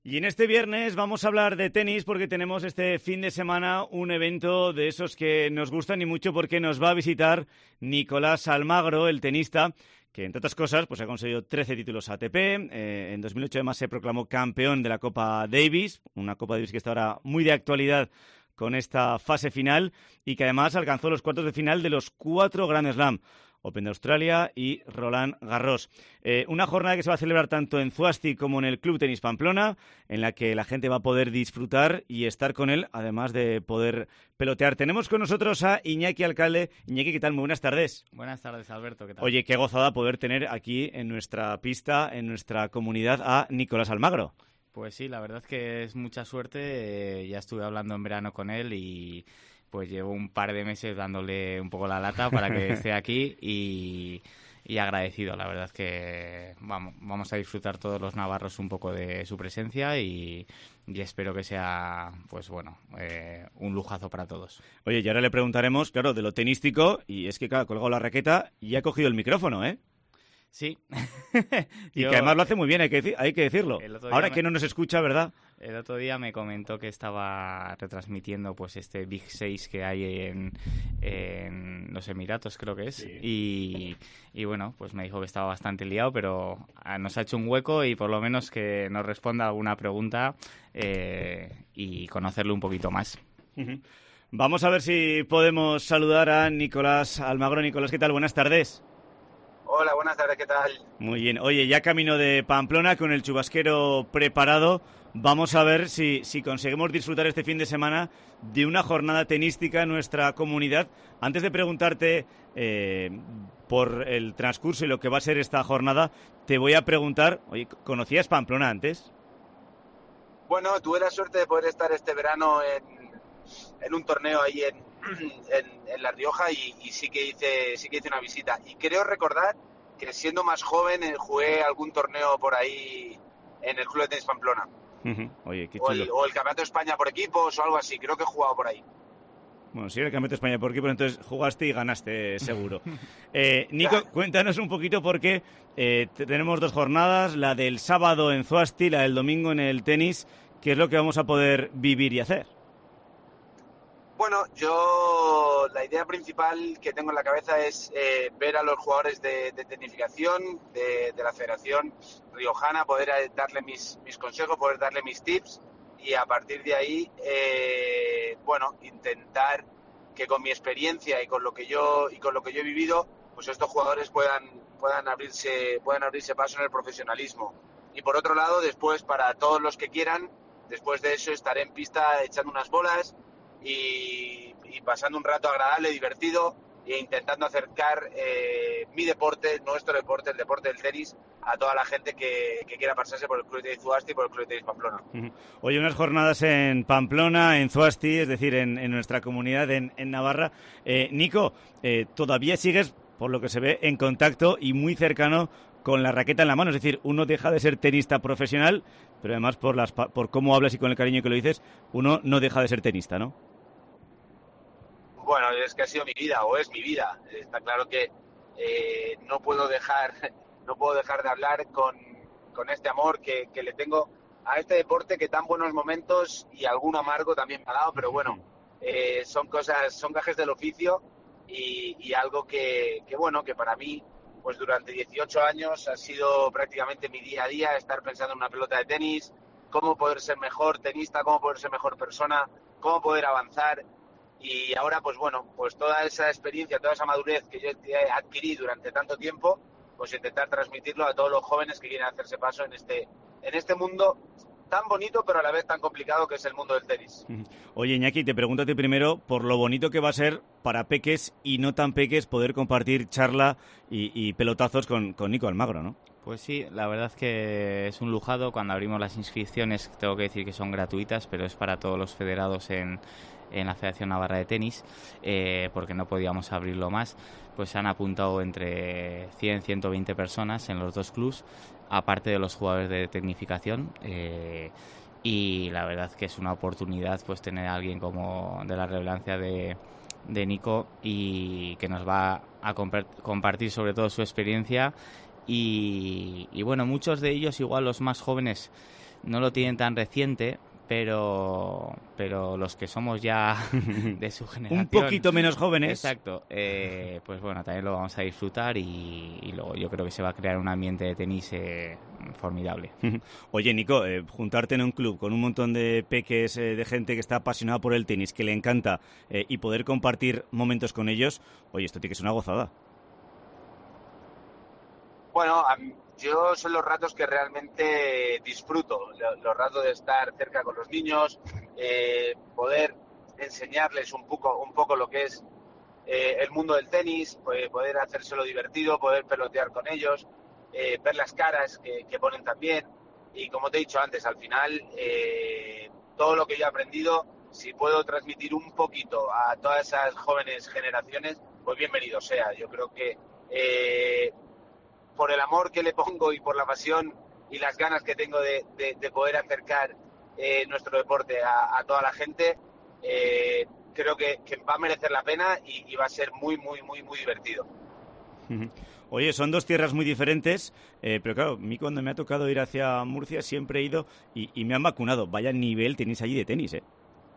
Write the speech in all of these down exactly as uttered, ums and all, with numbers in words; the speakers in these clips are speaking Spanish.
Y en este viernes vamos a hablar de tenis porque tenemos este fin de semana un evento de esos que nos gustan y mucho porque nos va a visitar Nicolás Almagro, el tenista, que entre otras cosas pues ha conseguido trece títulos A T P. Eh, en dos mil ocho además se proclamó campeón de la Copa Davis, una Copa Davis que está ahora muy de actualidad con esta fase final y que además alcanzó los cuartos de final de los cuatro Grand Slam. Open de Australia y Roland Garros. Eh, una jornada que se va a celebrar tanto en Zuasti como en el Club Tenis Pamplona, en la que la gente va a poder disfrutar y estar con él, además de poder pelotear. Tenemos con nosotros a Iñaki Alcalde. Iñaki, ¿qué tal? Muy buenas tardes. Buenas tardes, Alberto. ¿Qué tal? Oye, qué gozada poder tener aquí en nuestra pista, en nuestra comunidad, a Nicolás Almagro. Pues sí, la verdad es que es mucha suerte. Eh, ya estuve hablando en verano con él y pues llevo un par de meses dándole un poco la lata para que esté aquí y, y agradecido. La verdad es que vamos, vamos a disfrutar todos los navarros un poco de su presencia y, y espero que sea, pues bueno, eh, un lujazo para todos. Oye, y ahora le preguntaremos, claro, de lo tenístico, y es que, claro, ha colgado la raqueta y ha cogido el micrófono, ¿eh? Sí. Y Yo, que además lo hace muy bien, hay que, hay que decirlo. Ahora me... que no nos escucha, ¿verdad? El otro día me comentó que estaba retransmitiendo pues este Big seis que hay en, en los Emiratos, creo que es. Sí. Y, y bueno, pues me dijo que estaba bastante liado, pero nos ha hecho un hueco y por lo menos que nos responda alguna pregunta eh, y conocerlo un poquito más. Uh-huh. Vamos a ver si podemos saludar a Nicolás Almagro. Nicolás, ¿qué tal? Buenas tardes. Hola, buenas tardes, ¿qué tal? Muy bien. Oye, ya camino de Pamplona con el chubasquero preparado. Vamos a ver si, si conseguimos disfrutar este fin de semana de una jornada tenística en nuestra comunidad. Antes de preguntarte eh, por el transcurso y lo que va a ser esta jornada, te voy a preguntar, oye, ¿conocías Pamplona antes? Bueno, tuve la suerte de poder estar este verano en, en un torneo ahí en, en, en La Rioja y, y sí que hice sí que hice una visita. Y creo recordar que siendo más joven eh, jugué algún torneo por ahí en el Club de Tenis Pamplona. Uh-huh. Oye, qué chulo. O el, o el Campeonato de España por equipos o algo así, creo que he jugado por ahí. Bueno, si era el Campeonato de España por equipos, entonces jugaste y ganaste seguro. eh, Nico, cuéntanos un poquito porque eh, tenemos dos jornadas, la del sábado en Zuasti, la del domingo en el tenis. ¿Qué es lo que vamos a poder vivir y hacer? Bueno, yo la idea principal que tengo en la cabeza es eh, ver a los jugadores de, de tecnificación de, de la Federación Riojana, poder darle mis, mis consejos, poder darle mis tips y a partir de ahí, eh, bueno, intentar que con mi experiencia y con lo que yo y con lo que yo he vivido, pues estos jugadores puedan puedan abrirse puedan abrirse paso en el profesionalismo. Y por otro lado, después para todos los que quieran, después de eso estaré en pista echando unas bolas. Y, y pasando un rato agradable, divertido e intentando acercar eh, mi deporte, nuestro deporte, el deporte del tenis, a toda la gente que, que quiera pasarse por el Club de Tenis Zuasti y por el Club de Tenis Pamplona. Uh-huh. Oye, unas jornadas en Pamplona, en Zuasti, es decir, en, en nuestra comunidad, en, en Navarra. Eh, Nico, eh, todavía sigues, por lo que se ve, en contacto y muy cercano con la raqueta en la mano, es decir, uno deja de ser tenista profesional, pero además por, las, por cómo hablas y con el cariño que lo dices, uno no deja de ser tenista, ¿no? Bueno, es que ha sido mi vida, o es mi vida. Está claro que eh, no puedo dejar no puedo dejar de hablar con, con este amor que, que le tengo a este deporte que tan buenos momentos y algún amargo también me ha dado, pero bueno, eh, son cosas, son gajes del oficio y, y algo que, que, bueno, que para mí, pues durante dieciocho años ha sido prácticamente mi día a día, estar pensando en una pelota de tenis, cómo poder ser mejor tenista, cómo poder ser mejor persona, cómo poder avanzar. Y ahora, pues bueno, pues toda esa experiencia, toda esa madurez que yo he adquirido durante tanto tiempo, pues intentar transmitirlo a todos los jóvenes que quieren hacerse paso en este, en este mundo tan bonito, pero a la vez tan complicado que es el mundo del tenis. Oye, Iñaki, te pregunto a ti primero por lo bonito que va a ser para peques y no tan peques poder compartir charla y, y pelotazos con, con Nico Almagro, ¿no? Pues sí, la verdad es que es un lujado. Cuando abrimos las inscripciones, tengo que decir que son gratuitas, pero es para todos los federados en... en la Federación Navarra de Tenis, eh, porque no podíamos abrirlo más, pues se han apuntado entre cien, ciento veinte personas en los dos clubs, aparte de los jugadores de tecnificación, eh, y la verdad que es una oportunidad pues tener a alguien como de la relevancia de, de Nico y que nos va a compartir sobre todo su experiencia y, y bueno, muchos de ellos, igual los más jóvenes, no lo tienen tan reciente, pero pero los que somos ya de su generación, un poquito menos jóvenes, exacto, eh, pues bueno, también lo vamos a disfrutar y, y luego yo creo que se va a crear un ambiente de tenis eh, formidable. Oye, Nico, eh, juntarte en un club con un montón de peques, eh, de gente que está apasionada por el tenis, que le encanta, eh, y poder compartir momentos con ellos, oye, esto tiene que ser una gozada. Bueno, yo son los ratos que realmente disfruto, los ratos de estar cerca con los niños, eh, poder enseñarles un poco, un poco lo que es eh, el mundo del tenis, poder hacérselo divertido, poder pelotear con ellos, eh, ver las caras que, que ponen también. Y como te he dicho antes, al final, eh, todo lo que yo he aprendido, si puedo transmitir un poquito a todas esas jóvenes generaciones, pues bienvenido sea. Yo creo que eh, por el amor que le pongo y por la pasión y las ganas que tengo de, de, de poder acercar eh, nuestro deporte a, a toda la gente, eh, creo que, que va a merecer la pena y, y va a ser muy, muy, muy, muy divertido. Oye, son dos tierras muy diferentes, eh, pero claro, a mí cuando me ha tocado ir hacia Murcia siempre he ido y, y me han vacunado. Vaya nivel tenéis allí de tenis, ¿eh?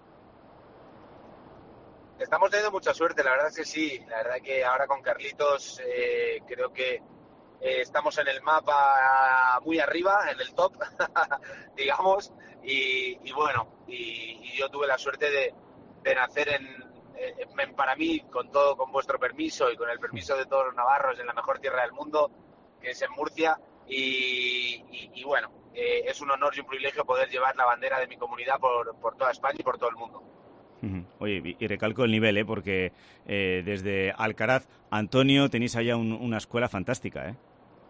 Estamos teniendo mucha suerte, la verdad es que sí. La verdad que ahora con Carlitos eh, creo que eh, estamos en el mapa muy arriba, en el top, digamos, y, y bueno, y, y yo tuve la suerte de, de nacer en, en, para mí, con todo, con vuestro permiso y con el permiso de todos los navarros, en la mejor tierra del mundo, que es en Murcia, y, y, y bueno, eh, es un honor y un privilegio poder llevar la bandera de mi comunidad por, por toda España y por todo el mundo. Oye, y recalco el nivel, ¿eh? Porque eh, desde Alcaraz, Antonio, tenéis allá un, una escuela fantástica, ¿eh?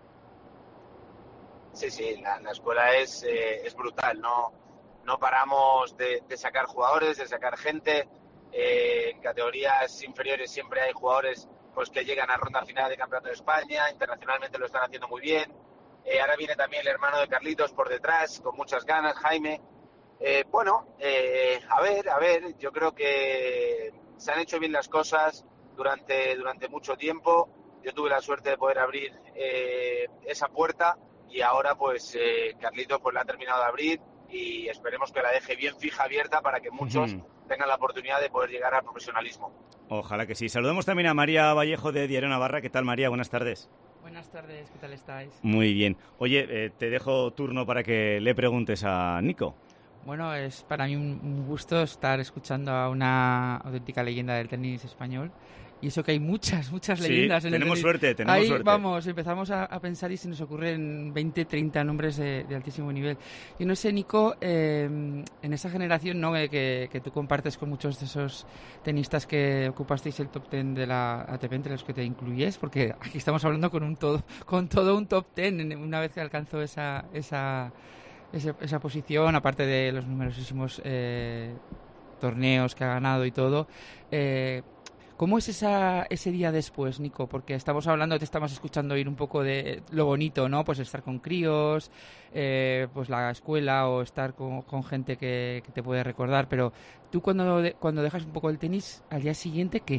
Sí, sí, la, la escuela es, eh, es brutal, no, no paramos de, de sacar jugadores, de sacar gente. Eh, en categorías inferiores siempre hay jugadores pues que llegan a ronda final de Campeonato de España, internacionalmente lo están haciendo muy bien. Eh, ahora viene también el hermano de Carlitos por detrás, con muchas ganas, Jaime. Eh, bueno, eh, a ver, a ver, yo creo que se han hecho bien las cosas durante, durante mucho tiempo. Yo tuve la suerte de poder abrir eh, esa puerta y ahora pues eh, Carlitos pues la ha terminado de abrir y esperemos que la deje bien fija, abierta, para que muchos uh-huh. tengan la oportunidad de poder llegar al profesionalismo. Ojalá que sí. Saludamos también a María Vallejo de Diario Navarra. ¿Qué tal, María? Buenas tardes. Buenas tardes, ¿qué tal estáis? Muy bien. Oye, eh, te dejo turno para que le preguntes a Nico. Bueno, es para mí un, un gusto estar escuchando a una auténtica leyenda del tenis español. Y eso que hay muchas, muchas sí, leyendas en tenemos el tenis. suerte, tenemos Ahí suerte. Vamos, empezamos a, a pensar y se nos ocurren veinte, treinta nombres de, de altísimo nivel. Yo no sé, Nico, eh, en esa generación, ¿no?, que, que tú compartes con muchos de esos tenistas que ocupasteis el top ten de la A T P, entre los que te incluyes, porque aquí estamos hablando con un todo, con todo un top ten una vez que alcanzó esa, esa, esa, esa posición, aparte de los numerosísimos eh, torneos que ha ganado y todo. Eh, ¿Cómo es esa, ese día después, Nico? Porque estamos hablando, te estamos escuchando ir un poco de lo bonito, ¿no? Pues estar con críos, eh, pues la escuela o estar con, con gente que, que te puede recordar. Pero tú cuando, de, cuando dejas un poco el tenis, al día siguiente, ¿qué?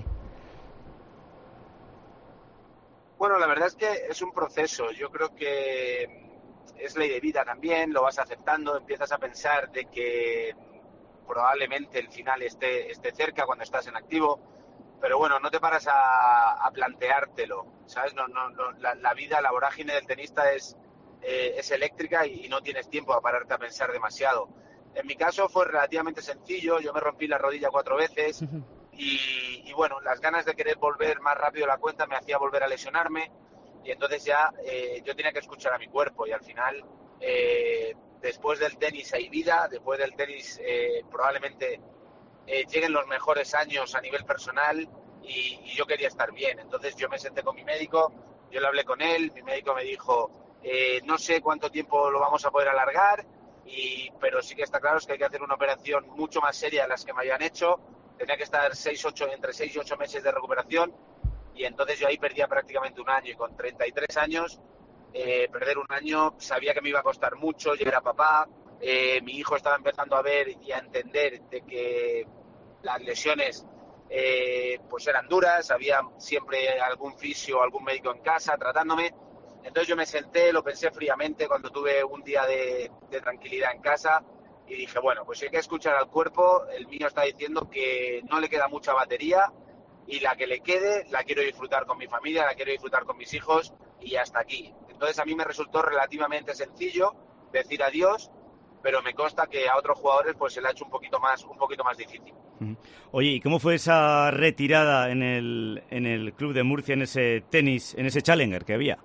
Bueno, la verdad es que es un proceso. Yo creo que es ley de vida también, lo vas aceptando, empiezas a pensar de que probablemente el final esté, esté cerca cuando estás en activo. Pero bueno, no te paras a, a planteártelo, ¿sabes? No, no, no, la, la vida, la vorágine del tenista es, eh, es eléctrica y, y no tienes tiempo a pararte a pensar demasiado. En mi caso fue relativamente sencillo, yo me rompí la rodilla cuatro veces y, y bueno, las ganas de querer volver más rápido a la cuenta me hacía volver a lesionarme y entonces ya eh, yo tenía que escuchar a mi cuerpo y al final, eh, después del tenis hay vida, después del tenis eh, probablemente... Eh, lleguen los mejores años a nivel personal y, y yo quería estar bien. Entonces yo me senté con mi médico, yo le hablé con él, mi médico me dijo, eh, no sé cuánto tiempo lo vamos a poder alargar, y, pero sí que está claro es que hay que hacer una operación mucho más seria de las que me habían hecho. Tenía que estar seis, ocho, entre seis y ocho meses de recuperación y entonces yo ahí perdía prácticamente un año y con treinta y tres años, eh, perder un año sabía que me iba a costar mucho. Yo era papá. Eh, mi hijo estaba empezando a ver y a entender de que las lesiones eh, pues eran duras, había siempre algún fisio o algún médico en casa tratándome, Entonces yo me senté, lo pensé fríamente cuando tuve un día de, de tranquilidad en casa y dije, bueno, pues hay que escuchar al cuerpo, el mío está diciendo que no le queda mucha batería y la que le quede la quiero disfrutar con mi familia, la quiero disfrutar con mis hijos y hasta aquí. Entonces a mí me resultó relativamente sencillo decir adiós, pero me consta que a otros jugadores pues se le ha hecho un poquito más, un poquito más difícil. Oye, ¿y cómo fue esa retirada en el, en el club de Murcia, en ese tenis, en ese Challenger que había?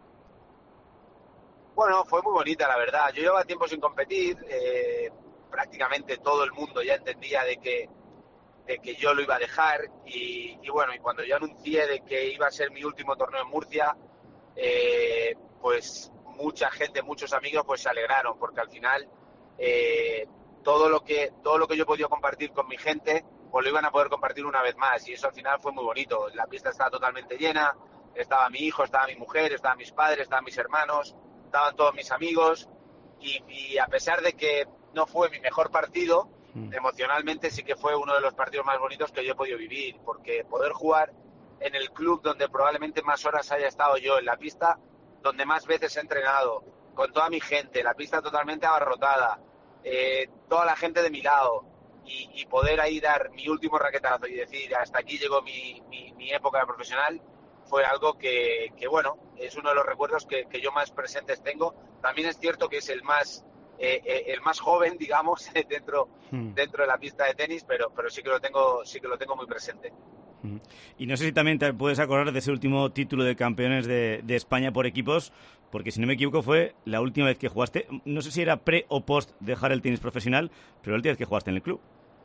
Bueno, fue muy bonita, la verdad. Yo llevaba tiempo sin competir, eh, prácticamente todo el mundo ya entendía de que, de que yo lo iba a dejar y, y bueno, y cuando yo anuncié de que iba a ser mi último torneo en Murcia, eh, pues mucha gente, muchos amigos pues se alegraron porque al final eh, todo lo que todo lo que yo he podido compartir con mi gente pues lo iban a poder compartir una vez más y eso al final fue muy bonito. La pista estaba totalmente llena, estaba mi hijo, estaba mi mujer, estaban mis padres, estaban mis hermanos, estaban todos mis amigos y, y a pesar de que no fue mi mejor partido, mm. emocionalmente sí que fue uno de los partidos más bonitos que yo he podido vivir, porque poder jugar en el club donde probablemente más horas haya estado yo, en la pista donde más veces he entrenado, con toda mi gente, la pista totalmente abarrotada, eh, toda la gente de mi lado, y, y poder ahí dar mi último raquetazo y decir hasta aquí llegó mi, mi, mi época de profesional, fue algo que, que bueno, es uno de los recuerdos que, que yo más presentes tengo. También es cierto que es el más eh, eh, el más joven, digamos, dentro hmm. dentro de la pista de tenis, pero pero sí que lo tengo sí que lo tengo muy presente. Y no sé si también te puedes acordar de ese último título de campeones de, de España por equipos, porque si no me equivoco fue la última vez que jugaste, no sé si era pre o post dejar el tenis profesional, pero la última vez que jugaste en el club.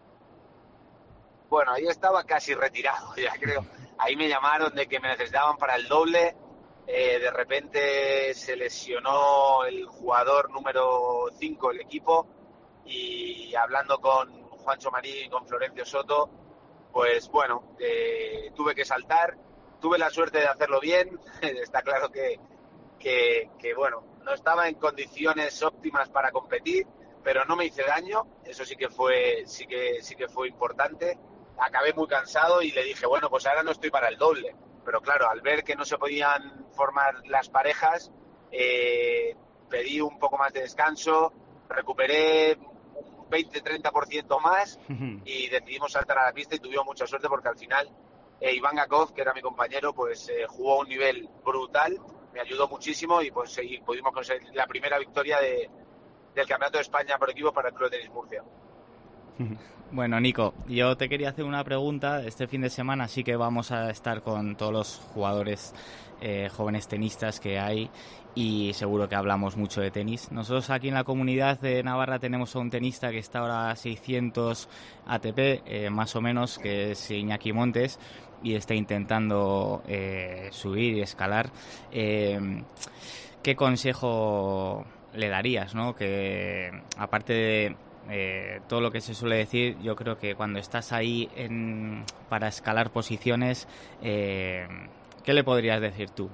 Bueno, ahí estaba casi retirado, ya creo. Ahí me llamaron de que me necesitaban para el doble, eh, de repente se lesionó el jugador número cinco del equipo y hablando con Juancho Marín y con Florencio Soto, pues bueno, eh, tuve que saltar, tuve la suerte de hacerlo bien, está claro que, que, que, bueno, no estaba en condiciones óptimas para competir, pero no me hice daño, eso sí que fue, sí que, sí que fue importante, acabé muy cansado y le dije, bueno, pues ahora no estoy para el doble, pero claro, al ver que no se podían formar las parejas, eh, pedí un poco más de descanso, recuperé veinte a treinta por ciento más y decidimos saltar a la pista y tuvimos mucha suerte porque al final eh, Iván Gakov, que era mi compañero, pues eh, jugó a un nivel brutal, me ayudó muchísimo y pues eh, pudimos conseguir la primera victoria de, del Campeonato de España por equipo para el Club de Tenis Murcia. Bueno, Nico, yo te quería hacer una pregunta. Este fin de semana sí que vamos a estar con todos los jugadores eh, jóvenes tenistas que hay y seguro que hablamos mucho de tenis. Nosotros aquí en la comunidad de Navarra tenemos a un tenista que está ahora a seiscientos A T P, eh, más o menos, que es Iñaki Montes, y está intentando eh, subir y escalar. Eh, ¿Qué consejo le darías, no? Que aparte de Eh, todo lo que se suele decir, yo creo que cuando estás ahí en, para escalar posiciones, eh, ¿qué le podrías decir tú?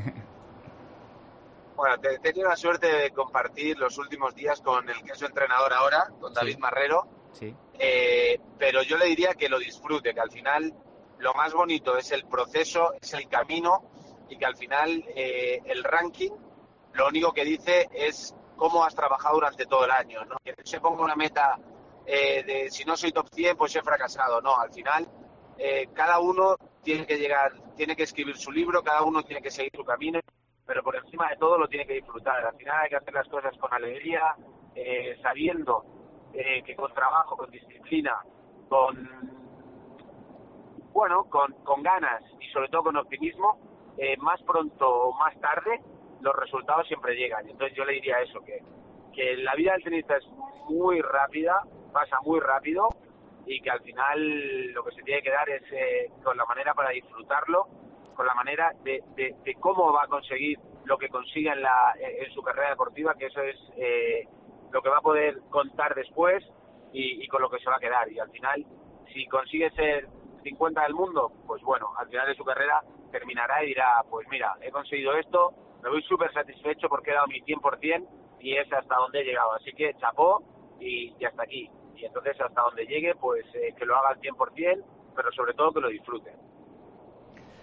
Bueno, he tenido la suerte de compartir los últimos días con el que es su entrenador ahora, con David sí. Marrero, sí. eh, pero yo le diría que lo disfrute, que al final lo más bonito es el proceso, es el camino y que al final eh, el ranking lo único que dice es cómo has trabajado durante todo el año, ¿no? Que se ponga una meta eh, de si no soy top cien, pues he fracasado. No, al final eh, cada uno tiene que llegar, tiene que escribir su libro, cada uno tiene que seguir su camino, pero por encima de todo lo tiene que disfrutar. Al final hay que hacer las cosas con alegría, eh, sabiendo eh, que con trabajo, con disciplina, con bueno, con, con ganas y sobre todo con optimismo, eh, más pronto o más tarde los resultados siempre llegan. Y entonces yo le diría eso, que, que la vida del tenista es muy rápida, pasa muy rápido y que al final lo que se tiene que dar es eh, con la manera para disfrutarlo, con la manera de, de, de cómo va a conseguir lo que consiga en, la, en su carrera deportiva, que eso es eh, lo que va a poder contar después y, y con lo que se va a quedar. Y al final, si consigue ser cincuenta del mundo, pues bueno, al final de su carrera terminará y dirá, pues mira, he conseguido esto, me voy súper satisfecho porque he dado mi cien por ciento y es hasta donde he llegado. Así que chapó y, y hasta aquí. Y entonces hasta donde llegue, pues eh, que lo haga al cien por ciento, pero sobre todo que lo disfrute.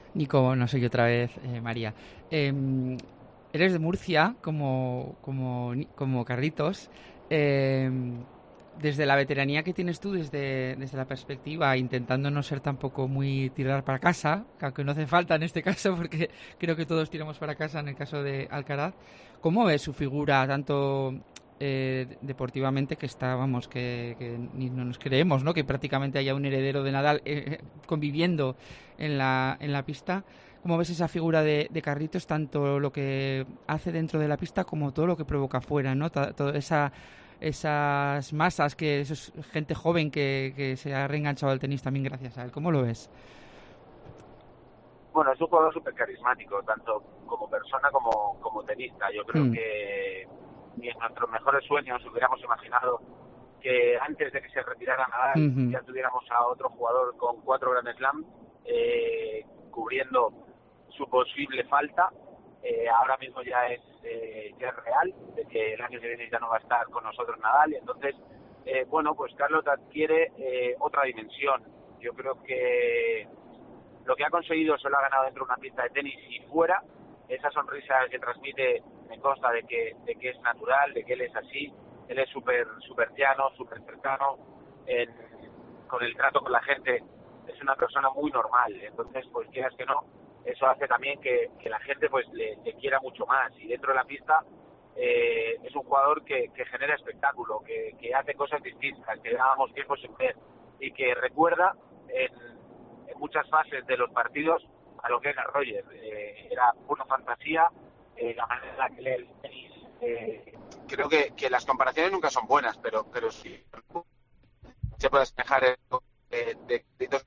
Nico, no soy otra vez, eh, María. Eh, eres de Murcia, como, como, como Carlitos. Eh, desde la veteranía que tienes tú, desde, desde la perspectiva, intentando no ser tampoco muy tirar para casa, que aunque no hace falta en este caso, porque creo que todos tiramos para casa en el caso de Alcaraz, ¿cómo ves su figura tanto eh, deportivamente, que está, vamos, que, que ni no nos creemos, ¿no?, que prácticamente haya un heredero de Nadal eh, conviviendo en la, en la pista? ¿Cómo ves esa figura de, de Carlitos, tanto lo que hace dentro de la pista como todo lo que provoca fuera, ¿no? Toda esa esas masas, que esos gente joven que, que se ha reenganchado al tenis también gracias a él? ¿Cómo lo ves? Bueno, es un jugador súper carismático, tanto como persona como, como tenista. Yo creo mm. que ni en nuestros mejores sueños hubiéramos imaginado que antes de que se retirara Nadal uh-huh. ya tuviéramos a otro jugador con cuatro Grand Slam eh, cubriendo su posible falta. Eh, ahora mismo ya es, eh, ya es real, de que el año que viene ya no va a estar con nosotros Nadal, y entonces, eh, bueno, pues Carlos adquiere eh, otra dimensión. Yo creo que lo que ha conseguido se lo ha ganado dentro de una pista de tenis y fuera. Esa sonrisa que transmite me consta de que, de que es natural, de que él es así. Él es súper súper llano, súper cercano, en, con el trato con la gente. Es una persona muy normal, entonces, pues quieras que no, eso hace también que, que la gente pues le, le quiera mucho más. Y dentro de la pista eh, es un jugador que, que genera espectáculo, que, que hace cosas distintas, que llevábamos tiempo sin ver, y que recuerda en, en muchas fases de los partidos a lo que era Roger. Eh, era pura fantasía, eh, la manera en la que lee el tenis. Eh, creo que, que las comparaciones nunca son buenas, pero pero sí se puede asemejar de, de, de dos.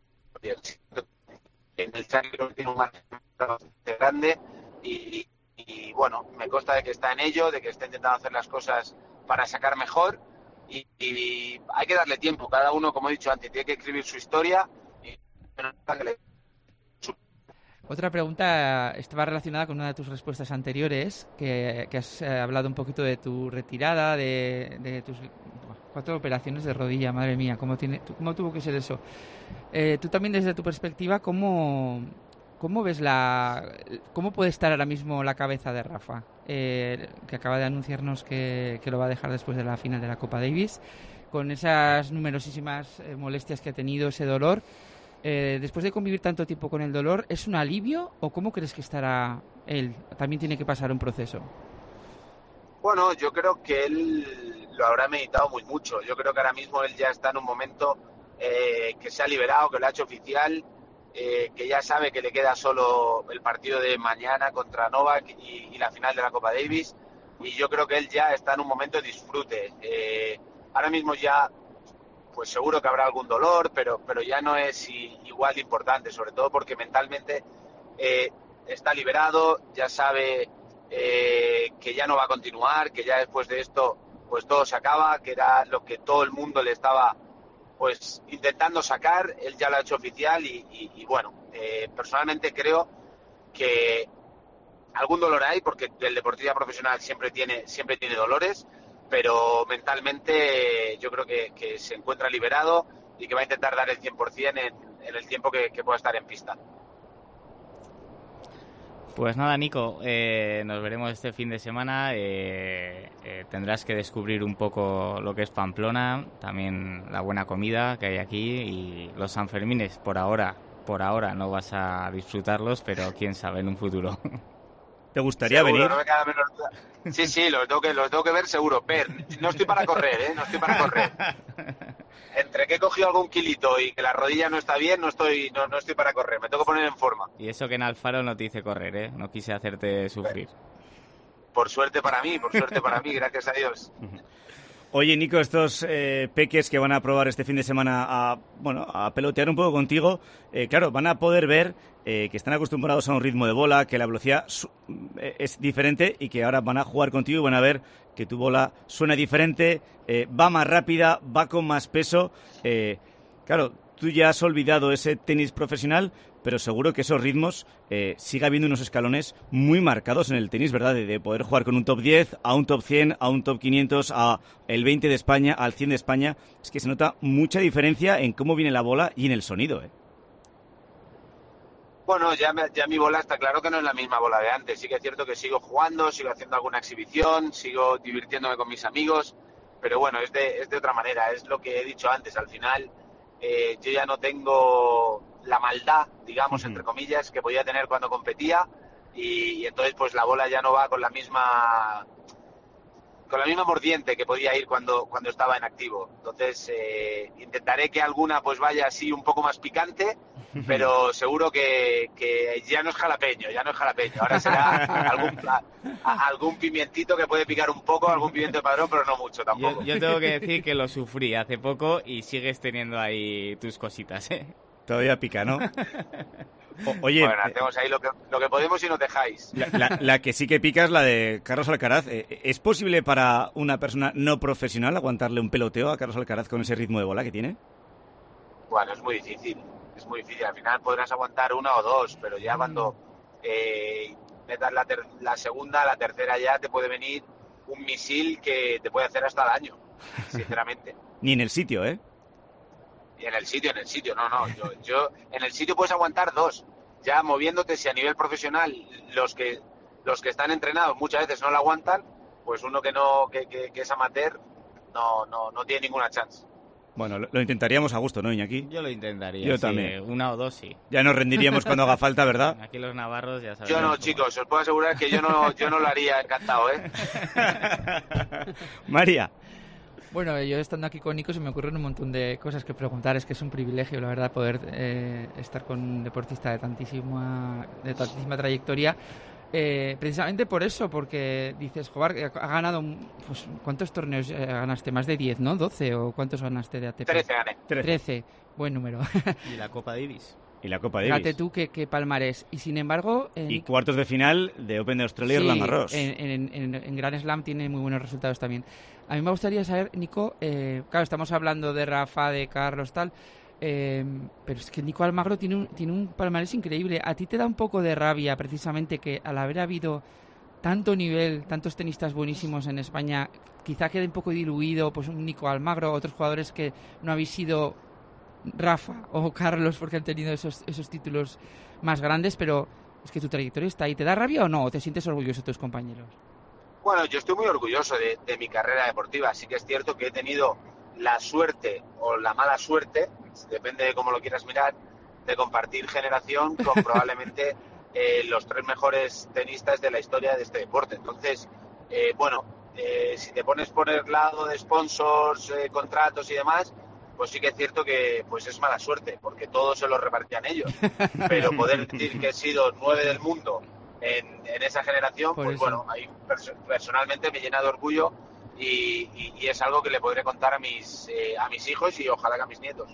En el Challenger tiene un margen bastante grande y, y bueno, me consta de que está en ello, de que está intentando hacer las cosas para sacar mejor, y, y hay que darle tiempo. Cada uno, como he dicho antes, tiene que escribir su historia. Y... Otra pregunta estaba relacionada con una de tus respuestas anteriores, que, que has eh, hablado un poquito de tu retirada, de, de tus cuatro operaciones de rodilla. Madre mía, ¿cómo, tiene, cómo tuvo que ser eso? Eh, tú también, desde tu perspectiva, ¿cómo, cómo ves la... cómo puede estar ahora mismo la cabeza de Rafa, eh, que acaba de anunciarnos que, que lo va a dejar después de la final de la Copa Davis, con esas numerosísimas eh, molestias que ha tenido, ese dolor? Eh, después de convivir tanto tiempo con el dolor, ¿es un alivio o cómo crees que estará él? ¿También tiene que pasar un proceso? Bueno, yo creo que él lo habrá meditado muy mucho. Yo creo que ahora mismo él ya está en un momento eh, que se ha liberado, que lo ha hecho oficial, eh, que ya sabe que le queda solo el partido de mañana contra Novak y, y la final de la Copa Davis, y yo creo que él ya está en un momento de disfrute. Eh, ahora mismo ya, pues seguro que habrá algún dolor, pero pero ya no es igual de importante, sobre todo porque mentalmente eh, está liberado, ya sabe eh, que ya no va a continuar, que ya después de esto pues todo se acaba, que era lo que todo el mundo le estaba pues intentando sacar. Él ya lo ha hecho oficial y, y, y bueno, eh, personalmente creo que algún dolor hay, porque el deportista profesional siempre tiene siempre tiene dolores, pero mentalmente yo creo que, que se encuentra liberado y que va a intentar dar el cien por ciento en, en el tiempo que, que pueda estar en pista. Pues nada, Nico, eh, nos veremos este fin de semana. Eh, eh, tendrás que descubrir un poco lo que es Pamplona, también la buena comida que hay aquí, y los Sanfermines. Por ahora, por ahora no vas a disfrutarlos, pero quién sabe en un futuro. ¿Te gustaría seguro, venir? No me queda menos duda. Sí, sí, los tengo que, los tengo que ver seguro. Ver, no estoy para correr, ¿eh? No estoy para correr. Entre que he cogido algún kilito y que la rodilla no está bien, no estoy no, no estoy para correr. Me tengo que poner en forma. Y eso que en Alfaro no te hice correr, ¿eh? No quise hacerte sufrir. Por suerte para mí, por suerte para mí, gracias a Dios. Oye, Nico, estos eh, peques que van a probar este fin de semana a, bueno, a pelotear un poco contigo, eh, claro, van a poder ver eh, que están acostumbrados a un ritmo de bola, que la velocidad su- es diferente, y que ahora van a jugar contigo y van a ver que tu bola suena diferente, eh, va más rápida, va con más peso. Eh, claro, tú ya has olvidado ese tenis profesional, pero seguro que esos ritmos eh, sigue habiendo unos escalones muy marcados en el tenis, ¿verdad? De, de poder jugar con un top diez, a un top cien, a un top quinientos, a el veinte de España, al cien de España. Es que se nota mucha diferencia en cómo viene la bola y en el sonido, ¿eh? Bueno, ya, me, ya mi bola está claro que no es la misma bola de antes. Sí que es cierto que sigo jugando, sigo haciendo alguna exhibición, sigo divirtiéndome con mis amigos, pero bueno, es de, es de otra manera. Es lo que he dicho antes. Al final, eh, yo ya no tengo la maldad, digamos, uh-huh. entre comillas, que podía tener cuando competía, y, y entonces pues la bola ya no va con la misma... con la misma mordiente que podía ir cuando, cuando estaba en activo. Entonces, eh, intentaré que alguna pues vaya así un poco más picante, pero seguro que, que ya no es jalapeño, ya no es jalapeño. Ahora será algún, a, a, algún pimientito que puede picar un poco, algún pimiento de padrón, pero no mucho tampoco. Yo, yo tengo que decir que lo sufrí hace poco y sigues teniendo ahí tus cositas, ¿eh? Todavía pica, ¿no? O, oye, bueno, hacemos ahí lo que, lo que podemos y nos dejáis. La, la, la que sí que pica es la de Carlos Alcaraz. ¿Es posible para una persona no profesional aguantarle un peloteo a Carlos Alcaraz con ese ritmo de bola que tiene? Bueno, es muy difícil. Es muy difícil. Al final podrás aguantar una o dos, pero ya cuando eh, metas la, ter- la segunda, la tercera ya te puede venir un misil que te puede hacer hasta daño, sinceramente. Ni en el sitio, ¿eh? Y en el sitio, en el sitio, no, no. Yo, yo en el sitio puedes aguantar dos. Ya moviéndote, si a nivel profesional los que los que están entrenados muchas veces no lo aguantan, pues uno que no que, que, que es amateur no, no, no tiene ninguna chance. Bueno, lo, lo intentaríamos a gusto, ¿no, Iñaki? Yo lo intentaría. Yo sí, también. Una o dos, sí. Ya nos rendiríamos cuando haga falta, ¿verdad? Aquí los navarros ya saben. Yo no, chicos, os puedo asegurar que yo no, yo no lo haría encantado, ¿eh? María. Bueno, yo estando aquí con Nico se me ocurren un montón de cosas que preguntar. Es que es un privilegio, la verdad, poder eh, estar con un deportista de tantísima, de tantísima trayectoria. Eh, precisamente por eso, porque dices, joder, ha ganado, pues, ¿cuántos torneos ganaste? Más de diez, ¿no? ¿doce o cuántos ganaste de A T P? trece gané. trece, buen número. ¿Y la Copa Davis? Y la Copa Davis. Fíjate tú qué, qué palmarés. Y sin embargo... En... Y cuartos de final de Open de Australia y sí, Roland Garros. En, en, en, en Grand Slam tiene muy buenos resultados también. A mí me gustaría saber, Nico, eh, claro, estamos hablando de Rafa, de Carlos, tal, eh, pero es que Nico Almagro tiene un, tiene un palmarés increíble. ¿A ti te da un poco de rabia precisamente que al haber habido tanto nivel, tantos tenistas buenísimos en España, quizá quede un poco diluido pues un Nico Almagro, otros jugadores que no habéis sido Rafa o Carlos porque han tenido esos, esos títulos más grandes, pero es que tu trayectoria está ahí? ¿Te da rabia o no? ¿O te sientes orgulloso de tus compañeros? Bueno, yo estoy muy orgulloso de, de mi carrera deportiva. Sí que es cierto que he tenido la suerte o la mala suerte, depende de cómo lo quieras mirar, de compartir generación con probablemente eh, los tres mejores tenistas de la historia de este deporte. Entonces, eh, bueno, eh, si te pones por el lado de sponsors, eh, contratos y demás, pues sí que es cierto que pues es mala suerte, porque todos se lo repartían ellos. Pero poder decir que he sido nueve del mundo en, en esa generación, por pues eso. bueno, ahí pers- personalmente me llena de orgullo y, y, y es algo que le podré contar a mis eh, a mis hijos y ojalá que a mis nietos.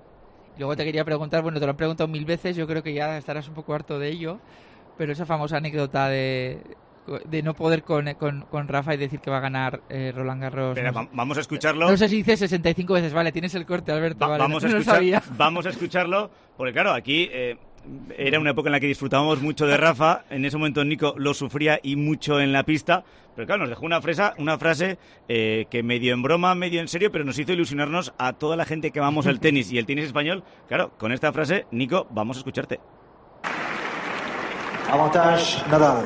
Luego te quería preguntar, bueno, te lo han preguntado mil veces, yo creo que ya estarás un poco harto de ello, pero esa famosa anécdota de, de no poder con, con, con Rafa y decir que va a ganar eh, Roland Garros. Espera, no, vamos a escucharlo. No sé si dice sesenta y cinco veces, vale, tienes el corte, Alberto. Va, vale, vamos, no, a no escuchar, sabía. vamos a escucharlo, porque claro, aquí eh, era una época en la que disfrutábamos mucho de Rafa, en ese momento Nico lo sufría y mucho en la pista, pero claro, nos dejó una, fresa, una frase eh, que medio en broma, medio en serio, pero nos hizo ilusionarnos a toda la gente que amamos el tenis y el tenis español. Claro, con esta frase, Nico, vamos a escucharte. Avantage Nadal.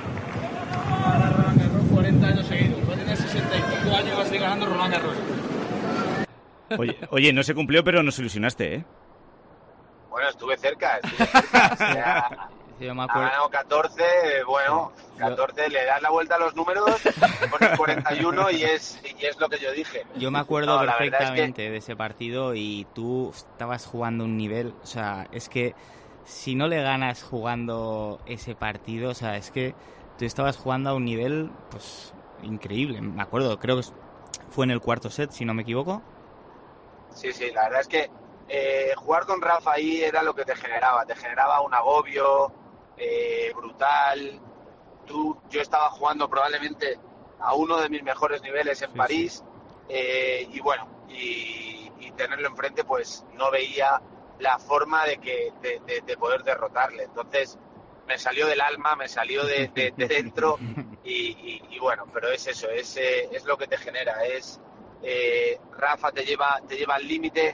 cuarenta años seguidos, va a tener sesenta y cinco años y va a seguir ganando Roland Garros. Oye, oye, no se cumplió, pero nos ilusionaste, ¿eh? Bueno, estuve cerca, estuve cerca. O sea, Sí, yo me ha acuerdo. ganado catorce, bueno, catorce, le das la vuelta a los números, pones cuarenta y uno y es, y es lo que yo dije. Yo me acuerdo No, la verdad perfectamente es que- de ese partido y tú estabas jugando un nivel, o sea, es que si no le ganas jugando ese partido, o sea, es que tú estabas jugando a un nivel, pues, increíble. Me acuerdo, creo que fue en el cuarto set, si no me equivoco. Sí, sí, la verdad es que eh, jugar con Rafa ahí era lo que te generaba, te generaba un agobio eh, brutal. Tú, yo estaba jugando probablemente a uno de mis mejores niveles en Sí, París eh, y bueno, y, y tenerlo enfrente pues no veía la forma de que de, de, de poder derrotarle. Entonces me salió del alma, me salió de, de, de dentro y, y, y bueno, pero es eso, es, eh, es lo que te genera, es eh, Rafa te lleva, te lleva al límite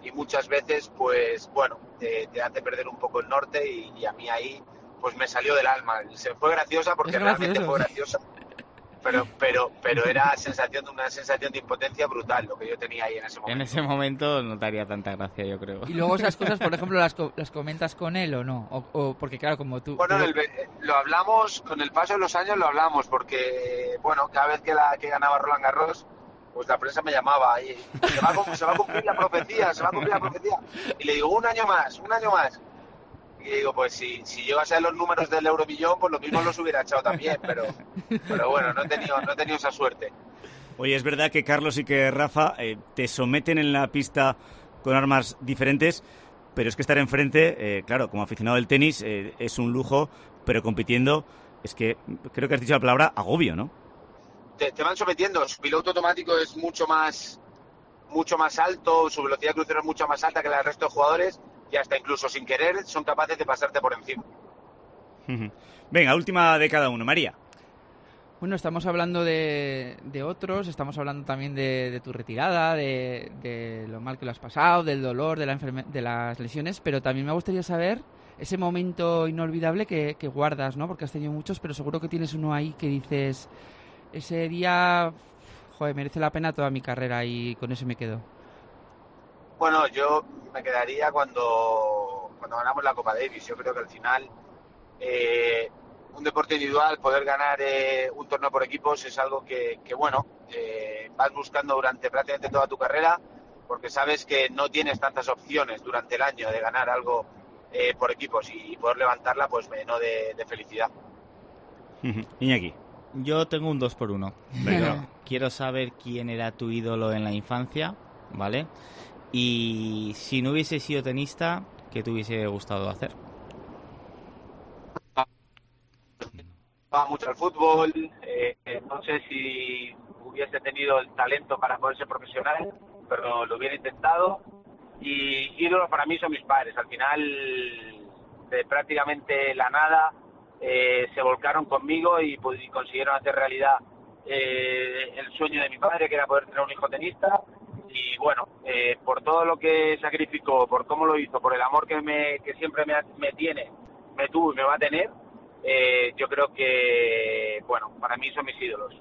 y muchas veces, pues bueno, te, te hace perder un poco el norte y, y a mí ahí pues me salió del alma. Se fue graciosa porque realmente fue graciosa. Pero, pero, pero era sensación de una sensación de impotencia brutal lo que yo tenía ahí en ese momento. En ese momento no te haría tanta gracia, yo creo. Y luego esas cosas, por ejemplo, las, las comentas con él o no, o, o porque claro, como tú. Bueno, tú... El, lo hablamos con el paso de los años, lo hablamos porque bueno, cada vez que la que ganaba Roland Garros, pues la prensa me llamaba y se va, a, se va a cumplir la profecía, se va a cumplir la profecía. Y le digo un año más, un año más. Y digo, pues si, si llego a ser los números del Euromillón, pues lo mismo los hubiera echado también, pero, pero bueno, no he tenido, no he tenido esa suerte. Oye, es verdad que Carlos y que Rafa eh, te someten en la pista con armas diferentes, pero es que estar enfrente, eh, claro, como aficionado del tenis, eh, es un lujo, pero compitiendo, es que creo que has dicho la palabra agobio, ¿no? Te, te van sometiendo, su piloto automático es mucho más, mucho más alto, su velocidad de crucero es mucho más alta que la del resto de jugadores, y hasta incluso sin querer son capaces de pasarte por encima. Venga, última de cada uno. María. Bueno, estamos hablando de, de otros, estamos hablando también de, de tu retirada, de, de lo mal que lo has pasado, del dolor, de, la enferme- de las lesiones, pero también me gustaría saber ese momento inolvidable que, que guardas, ¿no? Porque has tenido muchos, pero seguro que tienes uno ahí que dices, ese día, joder, merece la pena toda mi carrera y con eso me quedo. Bueno, yo me quedaría cuando, cuando ganamos la Copa Davis. Yo creo que al final eh, un deporte individual, poder ganar eh, un torneo por equipos es algo que, que bueno, eh, vas buscando durante prácticamente toda tu carrera, porque sabes que no tienes tantas opciones durante el año de ganar algo eh, por equipos y, y poder levantarla, pues me llenó de, de felicidad. Iñaki. Yo tengo un dos por uno. Venga. Quiero saber quién era tu ídolo en la infancia, ¿vale? Y si no hubiese sido tenista, ¿qué te hubiese gustado hacer? Va mucho al fútbol, eh, no sé si hubiese tenido el talento para poder ser profesional, pero lo hubiera intentado. Y ídolos para mí son mis padres. Al final, de prácticamente la nada, eh, se volcaron conmigo y, pues, y consiguieron hacer realidad eh, el sueño de mi padre, que era poder tener un hijo tenista. Y bueno, eh, por todo lo que sacrificó, por cómo lo hizo, por el amor que me que siempre me, me tiene, me tuvo y me va a tener, eh, yo creo que, bueno, para mí son mis ídolos.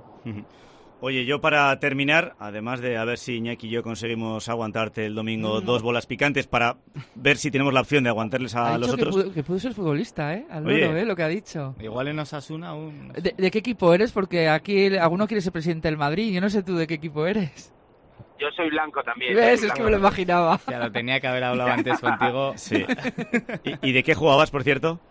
Oye, yo para terminar, además de a ver si Iñaki y yo conseguimos aguantarte el domingo no. dos bolas picantes para ver si tenemos la opción de aguantarles a ha los dicho otros. que pudo, que pudo ser futbolista, ¿eh? Al Oye. loro, ¿eh? Lo que ha dicho. Igual en Osasuna aún... ¿De, ¿De qué equipo eres? Porque aquí alguno quiere ser presidente del Madrid. Yo no sé tú de qué equipo eres. Yo soy blanco también. ¿Ves? Soy Es que blanco. me lo imaginaba. Ya lo tenía que haber hablado antes contigo. Sí. ¿Y, y de qué jugabas, por cierto?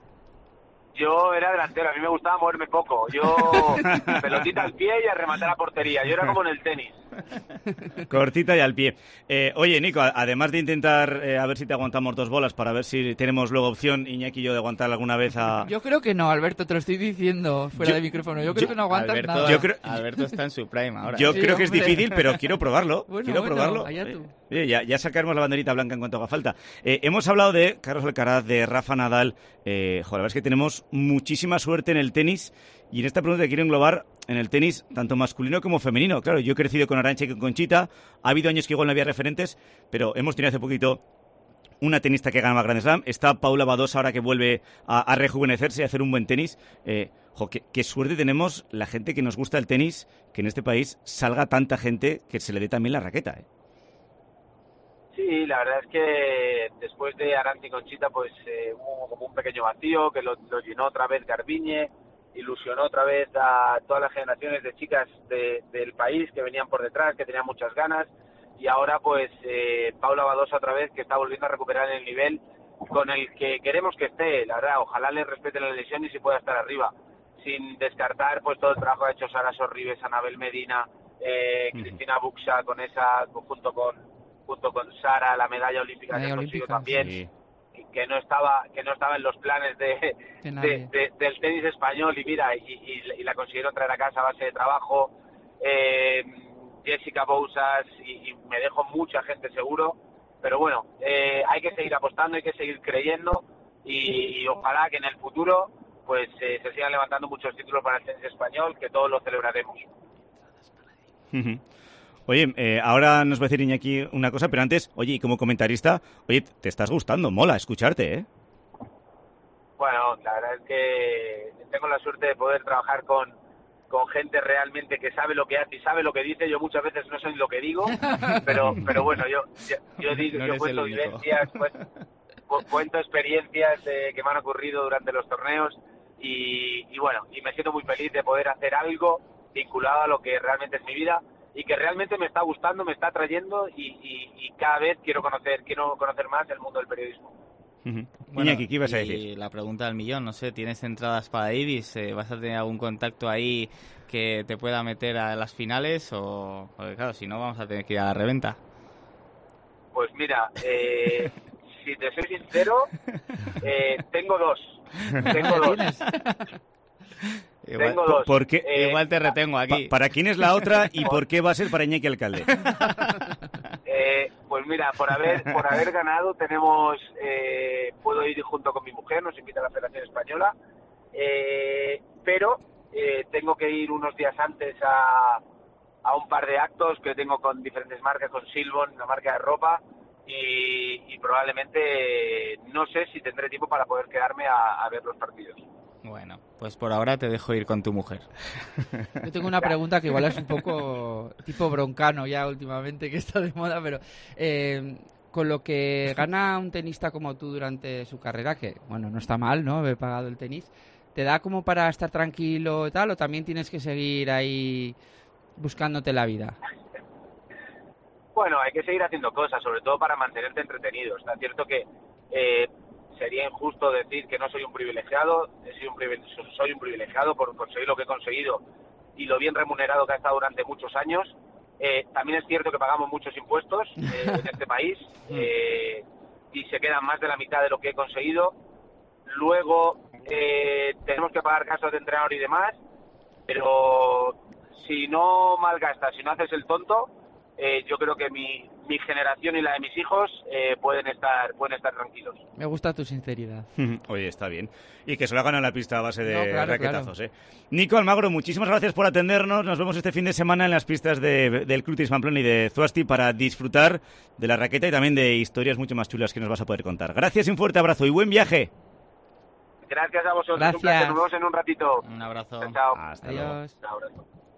Yo era delantero, a mí me gustaba moverme poco. Yo, pelotita al pie y a rematar a portería. Yo era como en el tenis. Cortita y al pie. Eh, oye, Nico, a- además de intentar eh, a ver si te aguantamos dos bolas para ver si tenemos luego opción, Iñaki y yo, de aguantar alguna vez a... Yo creo que no, Alberto, te lo estoy diciendo fuera Yo- de micrófono. Yo creo yo- que no aguantas Alberto, nada. Yo creo- Alberto está en su prime ahora. Yo Sí, creo que es hombre. difícil, pero quiero probarlo. Bueno, quiero bueno, probarlo. allá tú. Oye, ya, ya sacaremos la banderita blanca en cuanto haga falta. Eh, hemos hablado de Carlos Alcaraz, de Rafa Nadal. Eh, joder, la verdad es que tenemos muchísima suerte en el tenis. Y en esta pregunta te quiero englobar en el tenis, tanto masculino como femenino. Claro, yo he crecido con Arantxa y con Conchita. Ha habido años que igual no había referentes, pero hemos tenido hace poquito una tenista que gana Grand Slam. Está Paula Badosa ahora que vuelve a, a rejuvenecerse y a hacer un buen tenis. Eh, jo, qué, qué suerte tenemos la gente que nos gusta el tenis, que en este país salga tanta gente que se le dé también la raqueta. ¿eh? Sí, la verdad es que después de Arantxa y Conchita, pues eh, hubo como un pequeño vacío que lo, lo llenó otra vez Garbiñe, ilusionó otra vez a todas las generaciones de chicas de, del país que venían por detrás, que tenían muchas ganas, y ahora pues eh, Paula Badosa otra vez, que está volviendo a recuperar el nivel con el que queremos que esté. La verdad, ojalá le respeten la lesión y se pueda estar arriba, sin descartar pues todo el trabajo que ha hecho Sara Sorribes, Anabel Medina, eh, Uh-huh. Cristina Buxa, con esa, junto con junto con Sara, la medalla olímpica Medalla que consiguió olímpica, también, Sí. que- que no estaba que no estaba en los planes de, De de, nadie. de- del tenis español, y mira, y, y- y la consiguieron traer a casa a base de trabajo. eh, Jessica Bousas, y, y me dejo mucha gente seguro, pero bueno, eh, hay que seguir apostando, hay que seguir creyendo, y, y ojalá que en el futuro pues eh, se sigan levantando muchos títulos para el tenis español, que todos lo celebraremos. Ujú. Oye, eh, ahora nos va a decir Iñaki una cosa, pero antes, oye, y como comentarista, oye, te estás gustando, mola escucharte, ¿eh? Bueno, la verdad es que tengo la suerte de poder trabajar con, con gente realmente que sabe lo que hace y sabe lo que dice. Yo muchas veces no soy lo que digo, pero pero bueno, yo yo, yo, digo, no yo cuento vivencias, cuento, cuento experiencias eh, que me han ocurrido durante los torneos y, y bueno, y me siento muy feliz de poder hacer algo vinculado a lo que realmente es mi vida y que realmente me está gustando, me está atrayendo y, y, y cada vez quiero conocer quiero conocer más el mundo del periodismo. Uh-huh. Bueno, Iñaki, ¿qué ibas a decir? Y la pregunta del millón, no sé, ¿tienes entradas para Davis? Eh, ¿Vas a tener algún contacto ahí que te pueda meter a las finales? O, porque claro, si no vamos a tener que ir a la reventa. Pues mira, eh, si te soy sincero, eh, tengo dos. Tengo dos. Igual, Tengo dos. ¿Por qué? Eh, Igual te retengo aquí. Pa- ¿Para quién es la otra y por qué va a ser para Iñaki Alcalde? Eh, pues mira, por haber por haber ganado tenemos, eh, puedo ir junto con mi mujer, nos invita a la Federación Española, eh, pero eh, tengo que ir unos días antes a, a un par de actos que tengo con diferentes marcas, con Silbon, una marca de ropa, y, y probablemente eh, no sé si tendré tiempo para poder quedarme a, a ver los partidos. Bueno, pues por ahora te dejo ir con tu mujer. Yo tengo una pregunta que igual es un poco tipo broncano ya últimamente, que está de moda, pero eh, con lo que gana un tenista como tú durante su carrera, que bueno, no está mal, ¿no? Haber pagado el tenis, ¿te da como para estar tranquilo y tal, o también tienes que seguir ahí buscándote la vida? Bueno, hay que seguir haciendo cosas, sobre todo para mantenerte entretenido. Está cierto que eh, sería injusto decir que no soy un privilegiado, soy un, privilegiado, soy un privilegiado por conseguir lo que he conseguido y lo bien remunerado que ha estado durante muchos años. Eh, también es cierto que pagamos muchos impuestos eh, en este país eh, y se queda más de la mitad de lo que he conseguido. Luego eh, tenemos que pagar gastos de entrenador y demás, pero si no malgastas, si no haces el tonto, eh, yo creo que mi, mi generación y la de mis hijos eh, pueden estar pueden estar tranquilos. Me gusta tu sinceridad. Oye, está bien. Y que se lo hagan en la pista a base de No, claro, raquetazos, claro. ¿eh? Nico Almagro, muchísimas gracias por atendernos. Nos vemos este fin de semana en las pistas de, del Club Tenis Pamplona y de Zuasti para disfrutar de la raqueta y también de historias mucho más chulas que nos vas a poder contar. Gracias y un fuerte abrazo y buen viaje. Gracias a vosotros. Gracias. Un placer. Nos vemos en un ratito. Un abrazo. Chao, chao. Hasta luego. Adiós. Un abrazo.